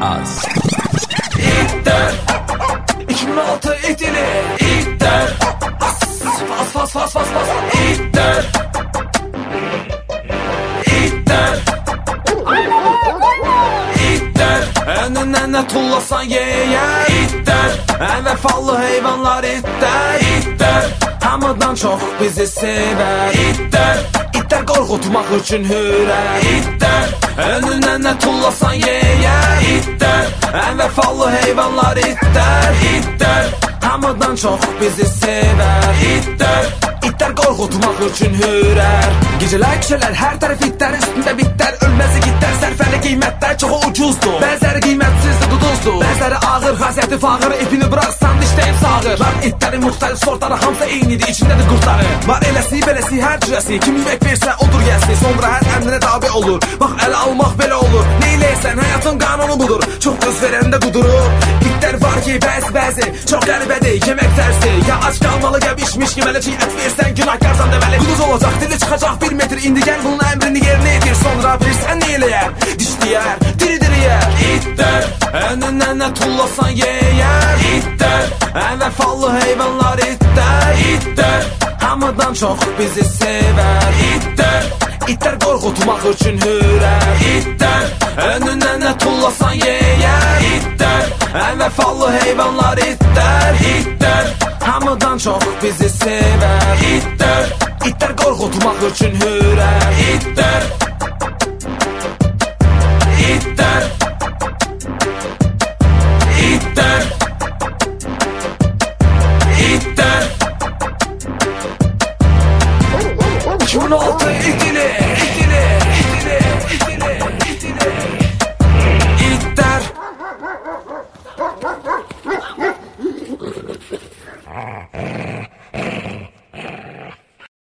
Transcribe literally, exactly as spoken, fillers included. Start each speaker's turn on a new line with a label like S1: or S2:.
S1: az. İtler iki bin altı itili. İtler fas fas fas fas fas. İtler İtler İtler önüne tullasan yeyer. İtler en vefalı hayvanlar itler. İtler hamıdan çox bizi sever. İtler İtler qorxutmaq üçün hürər. İtlər önünə tullasan yeyer. İtlər en vefalı heyvanlar. İtlər İtlər hamıdan çox bizi sever. İtlər İtlər qorxutmaq üçün hürər. Gecələr kişələr hər tərəf itlər, üstündə bitlər, ölməzi gitlər. Sərfəli qiymətlər çoxu ucuzdur, bəzəri qiymətsizdir, quduzdur. Bəzəri ağır, xasiyyəti fağır, ipini bıraxsan dişləyib sağır. Var itlərin müxtəlif sortları, hamısı eynidir, içindədir qurtları. Var eləsi, beləsi, hər cürəsi, kim yemək versə odur gəlsi. Sonra hər əmrinə tabi olur, bax ələ almaq belə olur. Neyləyəsən, həyatın qanunu budur, çox göz verəndə qudurur. İtlər var ki, bəzi bəzi, çox qəribədir, yemək tərsi. Ya aç qalmalı, ya bişmiş yeməli ki, ət versən günahkarsan deməli. Quduz olacaq, dili çıxacaq bir metr, indi gəl bunun əmrini yerinə edir. Sonra bilirsən neyləyər, dişləyər, diri diri yer. İtlər önünə tullasan yeyer. İtlər en vefalı heyvanlar. İtlər İtlər hamıdan çox bizi sever. İtlər İtlər qorxutmaq üçün hürər. İtlər önünə tullasan yeyer. İtlər en vefalı heyvanlar. İtlər İtlər hamıdan çox bizi sever. İtlər İtlər qorxutmaq üçün hürər. İtlər